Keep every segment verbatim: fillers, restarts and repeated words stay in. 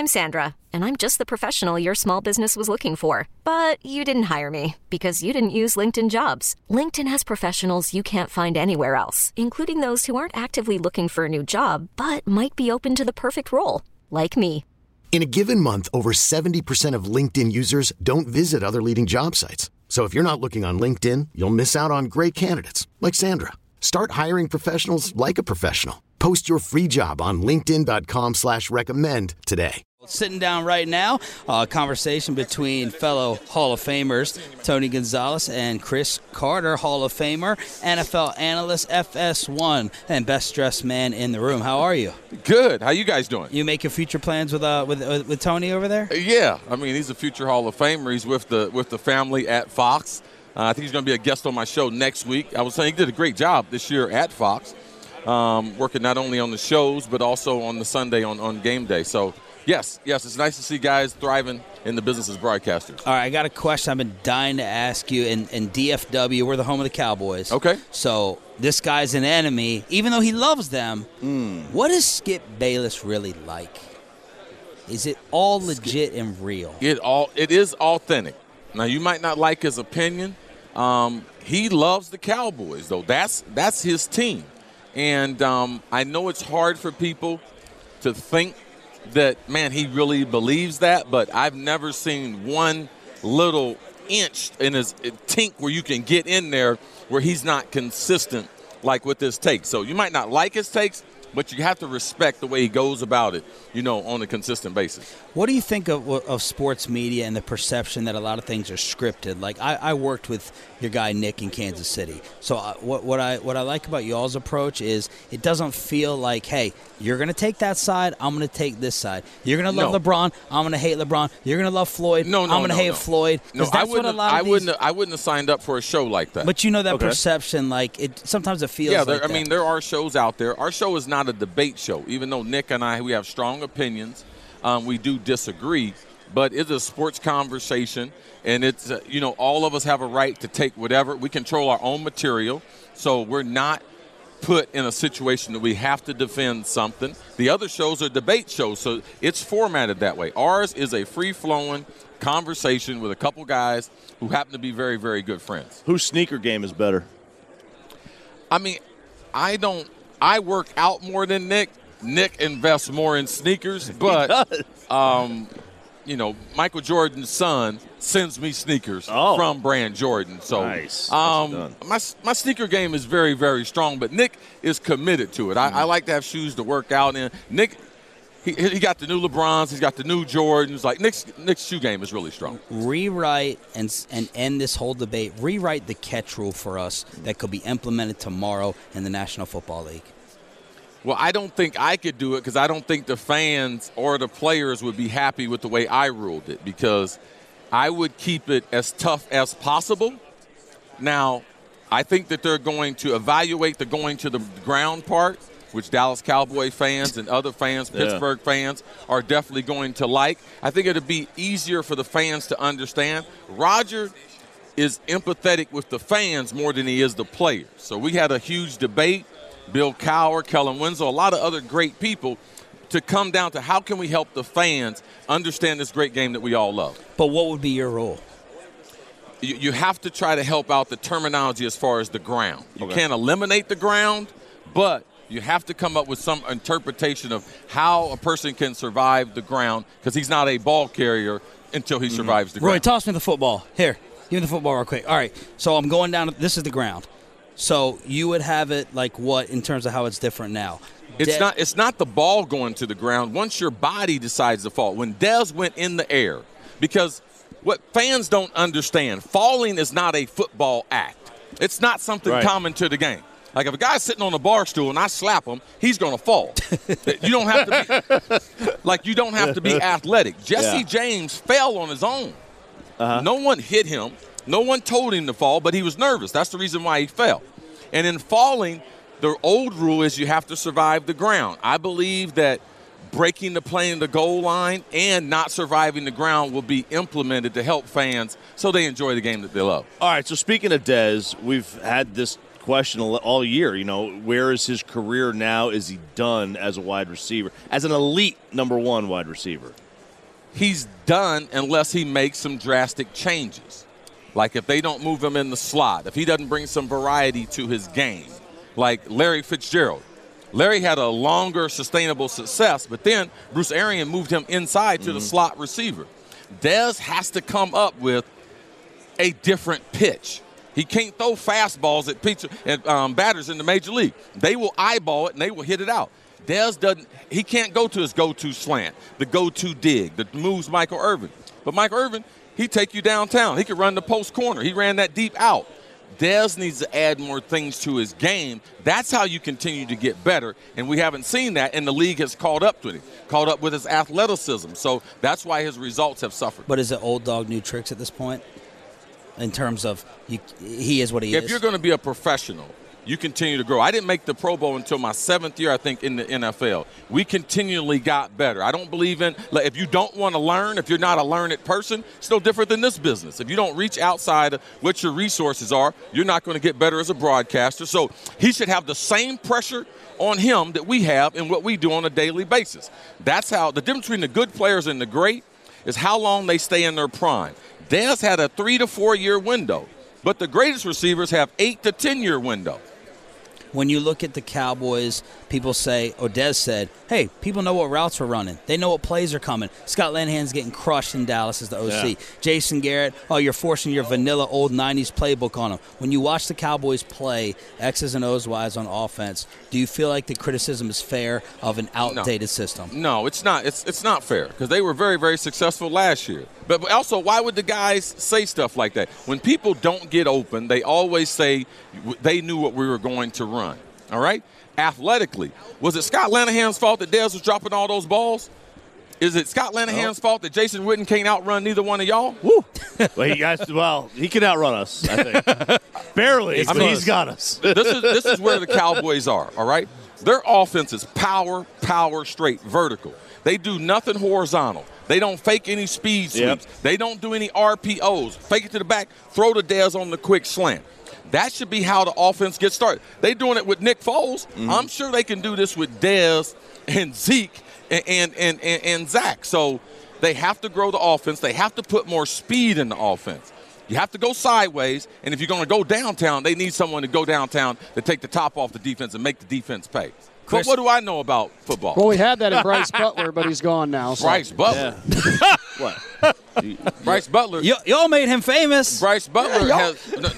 I'm Sandra, and I'm just the professional your small business was looking for. But you didn't hire me because you didn't use LinkedIn Jobs. LinkedIn has professionals you can't find anywhere else, including those who aren't actively looking for a new job, but might be open to the perfect role, like me. In a given month, over seventy percent of LinkedIn users don't visit other leading job sites. So if you're not looking on LinkedIn, you'll miss out on great candidates like Sandra. Start hiring professionals like a professional. Post your free job on linkedin dot com slash recommend today. Sitting down right now, a conversation between fellow Hall of Famers Tony Gonzalez and Cris Carter, Hall of Famer, N F L analyst, F S one, and best dressed man in the room. How are you? Good. How you guys doing? You making future plans with uh with uh, with Tony over there? Yeah, I mean he's a future Hall of Famer. He's with the with the family at Fox. Uh, I think he's going to be a guest on my show next week. I was saying he did a great job this year at Fox, um, working not only on the shows but also on the Sunday on, on game day. So. Yes, yes, it's nice to see guys thriving in the business as broadcasters. All right, I got a question I've been dying to ask you. In, in D F W, we're the home of the Cowboys. Okay. So this guy's an enemy, even though he loves them. Mm. What is Skip Bayless really like? Is it all legit Skip, and real? It all it is authentic. Now, you might not like his opinion. Um, he loves the Cowboys, though. That's, that's his team. And um, I know it's hard for people to think that, man, he really believes that, but I've never seen one little inch in his tink where you can get in there where he's not consistent like with his takes. So you might not like his takes, but you have to respect the way he goes about it, you know, on a consistent basis. What do you think of, of sports media and the perception that a lot of things are scripted? Like, I, I worked with your guy Nick in Kansas City. So I, what, what I what I like about y'all's approach is it doesn't feel like, hey, you're going to take that side, I'm going to take this side. You're going to love no. LeBron, I'm going to hate LeBron. You're going to love Floyd, no, no, I'm going to no, hate no. Floyd. No, that's I wouldn't, what a have, lot of I, these... wouldn't have, I wouldn't have signed up for a show like that. But you know that okay. perception, like, it sometimes it feels yeah, like there, that. I mean, there are shows out there. Our show is not a debate show, even though Nick and I, we have strong opinions. Um, we do disagree, but it's a sports conversation, and it's, uh, you know, all of us have a right to take whatever. We control our own material, so we're not put in a situation that we have to defend something. The other shows are debate shows, so it's formatted that way. Ours is a free-flowing conversation with a couple guys who happen to be very, very good friends. Whose sneaker game is better? I mean, I don't – I work out more than Nick. Nick invests more in sneakers, but, um, you know, Michael Jordan's son sends me sneakers oh. from Brand Jordan. So nice. um, my my sneaker game is very, very strong, but Nick is committed to it. Mm-hmm. I, I like to have shoes to work out in. Nick, he, he got the new LeBrons. He's got the new Jordans. Like, Nick's, Nick's shoe game is really strong. Rewrite and, and end this whole debate. Rewrite the catch rule for us that could be implemented tomorrow in the National Football League. Well, I don't think I could do it because I don't think the fans or the players would be happy with the way I ruled it, because I would keep it as tough as possible. Now, I think that they're going to evaluate the going to the ground part, which Dallas Cowboy fans and other fans, yeah. Pittsburgh fans, are definitely going to like. I think it would be easier for the fans to understand. Roger is empathetic with the fans more than he is the players. So we had a huge debate. Bill Cowher, Kellen Winslow, a lot of other great people, to come down to how can we help the fans understand this great game that we all love. But what would be your role? You, you have to try to help out the terminology as far as the ground. You okay. can't eliminate the ground, but you have to come up with some interpretation of how a person can survive the ground, because he's not a ball carrier until he mm-hmm. survives the ground. Roy, toss me the football. Here, give me the football real quick. All right, so I'm going down. This is the ground. So you would have it like what in terms of how it's different now? It's De- not It's not the ball going to the ground. Once your body decides to fall. When Dez went in the air, because what fans don't understand, falling is not a football act. It's not something right. common to the game. Like if a guy's sitting on a bar stool and I slap him, he's going to fall. You don't have to be like you don't have to be athletic. Jesse yeah. James fell on his own. Uh-huh. No one hit him. No one told him to fall, but he was nervous. That's the reason why he fell. And in falling, the old rule is you have to survive the ground. I believe that breaking the play in the goal line and not surviving the ground will be implemented to help fans so they enjoy the game that they love. All right, so speaking of Dez, we've had this question all year. You know, where is his career now? Is he done as a wide receiver, as an elite number one wide receiver? he's done unless he makes some drastic changes. Like if they don't move him in the slot, if he doesn't bring some variety to his game, like Larry Fitzgerald. Larry had a longer sustainable success, but then Bruce Arians moved him inside to mm-hmm. the slot receiver. Dez has to come up with a different pitch. He can't throw fastballs at pitch, at um, batters in the major league. They will eyeball it and they will hit it out. Dez doesn't. He can't go to his go-to slant, the go-to dig that moves Michael Irvin. But Michael Irvin, he take you downtown. He could run the post corner. He ran that deep out. Dez needs to add more things to his game. That's how you continue to get better, and we haven't seen that, and the league has caught up to him, caught up with his athleticism. So that's why his results have suffered. But is it old dog, new tricks at this point in terms of you, he is what he if is? If you're going to be a professional, you continue to grow. I didn't make the Pro Bowl until my seventh year, I think, in the N F L. We continually got better. I don't believe in like, – if you don't want to learn, if you're not a learned person, it's no different than this business. If you don't reach outside of what your resources are, you're not going to get better as a broadcaster. So he should have the same pressure on him that we have in what we do on a daily basis. That's how – the difference between the good players and the great is how long they stay in their prime. Dez had a three- to four-year window, but the greatest receivers have eight- to ten-year window. When you look at the Cowboys, people say, or Dez said, hey, people know what routes we're running. They know what plays are coming. Scott Linehan's getting crushed in Dallas as the O C. Yeah. Jason Garrett, oh, you're forcing your vanilla old nineties playbook on them. When you watch the Cowboys play X's and O's wise on offense, do you feel like the criticism is fair of an outdated no. system? No, it's not. It's it's not fair because they were very, very successful last year. But also, why would the guys say stuff like that? When people don't get open, they always say they knew what we were going to run. All right? Athletically, was it Scott Linehan's fault that Dez was dropping all those balls? Is it Scott Linehan's fault that Jason Witten can't outrun neither one of y'all? Woo! well, he guys, well, he can outrun us, I think. Barely. I mean, he's got us. this is this is where the Cowboys are, all right? Their offense is power, power, straight, vertical. They do nothing horizontal. They don't fake any speed sweeps. Yep. They don't do any R P Os. Fake it to the back, throw the Dez on the quick slant. That should be how the offense gets started. They're doing it with Nick Foles. Mm-hmm. I'm sure they can do this with Dez and Zeke and, and, and, and, and Zach. So they have to grow the offense. They have to put more speed in the offense. You have to go sideways, and if you're going to go downtown, they need someone to go downtown to take the top off the defense and make the defense pay. Chris, but what do I know about football? Well, we had that in Bryce Butler, but he's gone now. So. Bryce Butler? Yeah. What? Bryce Butler. Y- y'all made him famous. Bryce Butler yeah, has no,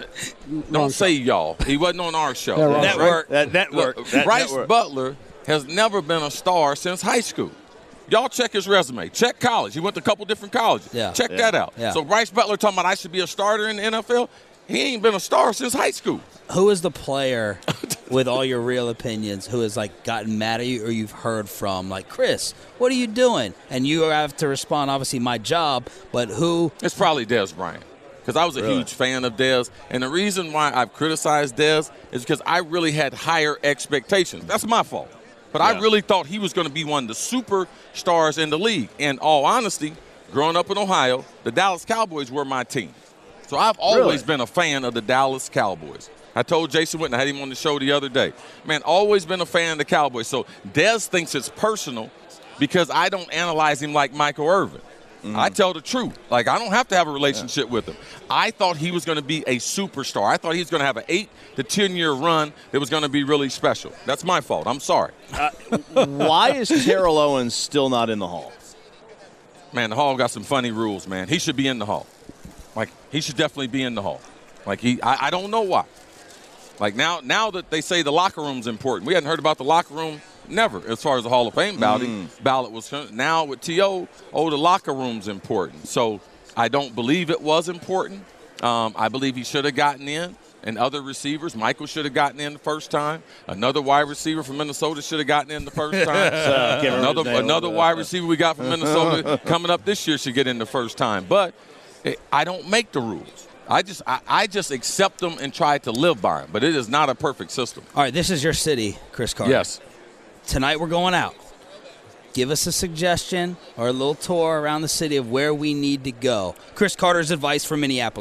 – don't say y'all. He wasn't on our show. Yeah, network. Right? That network. Look, that Bryce network. Butler has never been a star since high school. Y'all check his resume. Check college. He went to a couple different colleges. Yeah. Check yeah. that out. Yeah. So Bryce Butler talking about I should be a starter in the N F L. He ain't been a star since high school. Who is the player, with all your real opinions, who has like gotten mad at you or you've heard from? Like, Chris, what are you doing? And you have to respond, obviously, my job, but who? It's probably Dez Bryant. Because I was a really? huge fan of Dez. And the reason why I've criticized Dez is because I really had higher expectations. That's my fault. But yeah. I really thought he was going to be one of the superstars in the league. In all honesty, growing up in Ohio, the Dallas Cowboys were my team. So I've always really? been a fan of the Dallas Cowboys. I told Jason Witten, I had him on the show the other day. Man, always been a fan of the Cowboys. So Dez thinks it's personal because I don't analyze him like Michael Irvin. Mm-hmm. I tell the truth. Like, I don't have to have a relationship yeah. with him. I thought he was going to be a superstar. I thought he was going to have an eight to ten-year run that was going to be really special. That's my fault. I'm sorry. Uh, why is Terrell Owens still not in the Hall? Man, the Hall got some funny rules, man. He should be in the Hall. Like, he should definitely be in the Hall. Like, he, I, I don't know why. Like, now now that they say the locker room's important. We hadn't heard about the locker room never as far as the Hall of Fame ballot, mm. ballot was concerned. Now with T O, oh, the locker room's important. So I don't believe it was important. Um, I believe he should have gotten in. And other receivers, Michael should have gotten in the first time. Another wide receiver from Minnesota should have gotten in the first time. so, another another wide receiver we got from Minnesota coming up this year should get in the first time. But it, I don't make the rules. I just I, I just accept them and try to live by them. But it is not a perfect system. All right, this is your city, Chris Carter. Yes. Tonight we're going out. Give us a suggestion or a little tour around the city of where we need to go. Chris Carter's advice for Minneapolis.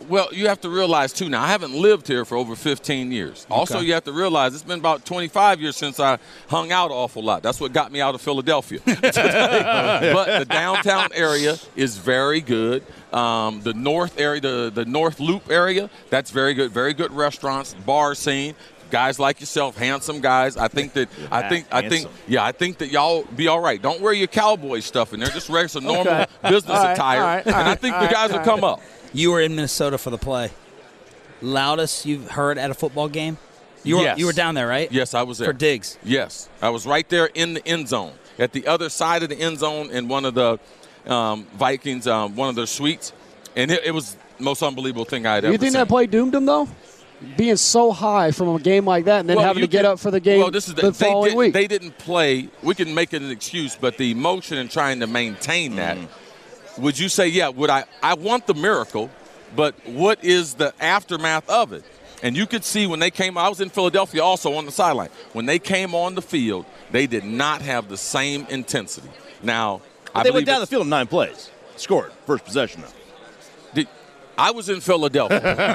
Well, you have to realize, too, now I haven't lived here for over fifteen years. Okay. Also, you have to realize it's been about twenty-five years since I hung out an awful lot. That's what got me out of Philadelphia. But the downtown area is very good. Um, the north area, the, the North Loop area, that's very good. Very good restaurants, bar scene. Guys like yourself, handsome guys. I think that yeah, I think handsome. I think yeah, I think that y'all be all right. Don't wear your cowboy stuff in there. Just wear some normal okay. business right, attire, right, and right, I think the right, guys will come up. You were in Minnesota for the play. Loudest you've heard at a football game? You were yes. you were down there, right? Yes, I was there. For Diggs. Yes, I was right there in the end zone, at the other side of the end zone in one of the um, Vikings, um, one of their suites, and it, it was the most unbelievable thing I had ever seen. You think that play doomed him though? Being so high from a game like that and then well, having to get can, up for the game well, this is the, the following they did, week. They didn't play. We can make it an excuse, but the emotion and trying to maintain that, mm. would you say, yeah, would I, I want the miracle, but what is the aftermath of it? And you could see when they came, I was in Philadelphia also on the sideline. When they came on the field, they did not have the same intensity. Now, but I they went down it, the field in nine plays, scored, first possession, though. Did, I was in Philadelphia.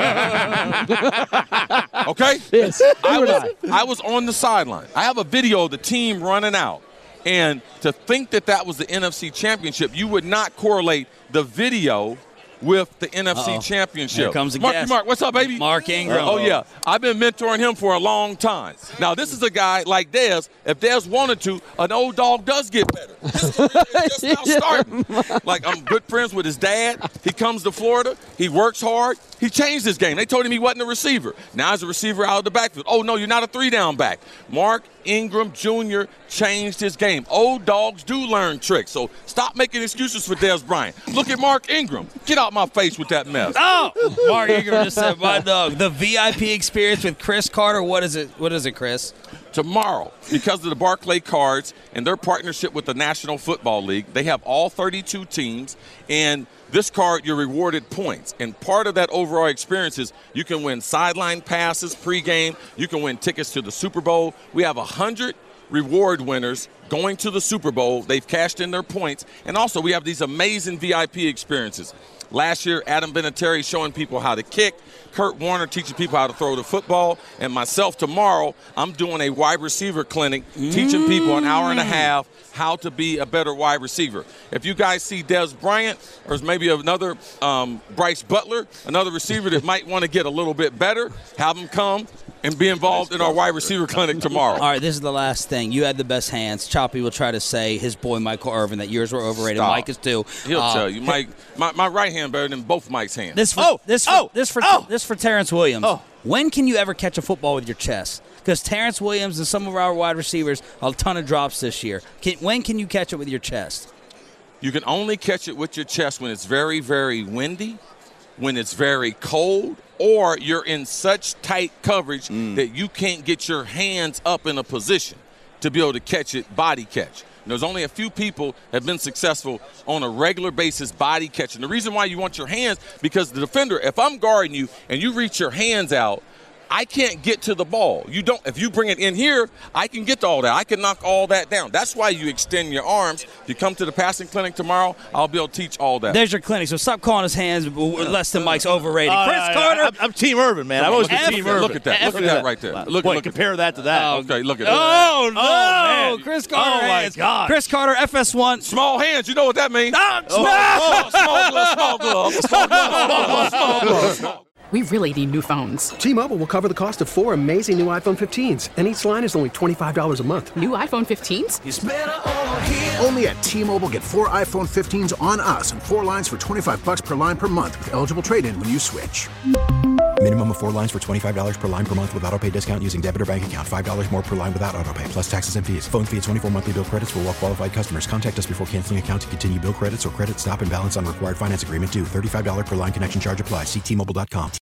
Okay? Yes. I was, I was on the sideline. I have a video of the team running out. And to think that that was the N F C Championship, you would not correlate the video with the N F C Uh-oh. Championship. Here comes a Marky guest. Mark, what's up, baby? Mark Ingram. Uh, oh, yeah. I've been mentoring him for a long time. Now, this is a guy like Dez. If Dez wanted to, an old dog does get better. This is just now starting. Like, I'm good friends with his dad. He comes to Florida. He works hard. He changed his game. They told him he wasn't a receiver. Now he's a receiver out of the backfield. Oh, no, you're not a three-down back. Mark Ingram Junior changed his game. Old dogs do learn tricks, so stop making excuses for Dez Bryant. Look at Mark Ingram. Get out my face with that mess. Oh, Mark Ingram just said, my dog. The V I P experience with Chris Carter, what is it? What is it, Chris? Tomorrow, because of the Barclay Cards and their partnership with the National Football League, they have all thirty-two teams, and this card, you're rewarded points. And part of that overall experience is you can win sideline passes pregame. You can win tickets to the Super Bowl. We have one hundred reward winners going to the Super Bowl. They've cashed in their points. And also, we have these amazing V I P experiences. Last year, Adam Vinatieri showing people how to kick. Kurt Warner teaching people how to throw the football. And myself tomorrow, I'm doing a wide receiver clinic, mm. teaching people an hour and a half how to be a better wide receiver. If you guys see Dez Bryant or maybe another um, Bryce Butler, another receiver that might want to get a little bit better, have them come and be involved in our wide receiver clinic tomorrow. All right, this is the last thing. You had the best hands. Choppy will try to say his boy Michael Irvin that yours were overrated. Stop. Mike is too. He'll uh, tell you. Mike, my, my right hand better than both Mike's hands. This for, oh, this for, oh, this for, oh. this for Terrence Williams. Oh. When can you ever catch a football with your chest? Because Terrence Williams and some of our wide receivers, a ton of drops this year. Can, when can you catch it with your chest? You can only catch it with your chest when it's very, very windy, when it's very cold, or you're in such tight coverage mm. that you can't get your hands up in a position to be able to catch it body catch. And there's only a few people that have been successful on a regular basis body catching. The reason why you want your hands, because the defender, if I'm guarding you and you reach your hands out, I can't get to the ball. You don't. If you bring it in here, I can get to all that. I can knock all that down. That's why you extend your arms. If you come to the passing clinic tomorrow, I'll be able to teach all that. There's your clinic. So stop calling his hands less than Mike's overrated. Uh, Chris uh, Carter. I'm, I'm Team Urban, man. I've always been Team Urban. Look at that. Look at that right there. Look, Boy, look compare at that to that. Oh, okay, look at that. Oh, no. Oh, man. Chris Carter. Oh, my hands. God. Chris Carter, F S one. Small hands. You know what that means? Ah, oh, oh, small glove, small glove, small glove, small glove, small glove. We really need new phones. T-Mobile will cover the cost of four amazing new iPhone fifteens, and each line is only twenty-five dollars a month. New iPhone fifteens? It's better over here. Only at T-Mobile, get four iPhone fifteens on us and four lines for twenty-five bucks per line per month with eligible trade-in when you switch. Minimum of four lines for twenty-five dollars per line per month with autopay discount using debit or bank account. five dollars more per line without autopay, plus taxes and fees. Phone fee at twenty-four monthly bill credits for well-qualified customers. Contact us before canceling account to continue bill credits or credit stop and balance on required finance agreement due. thirty-five dollars per line connection charge applies. See T Mobile dot com.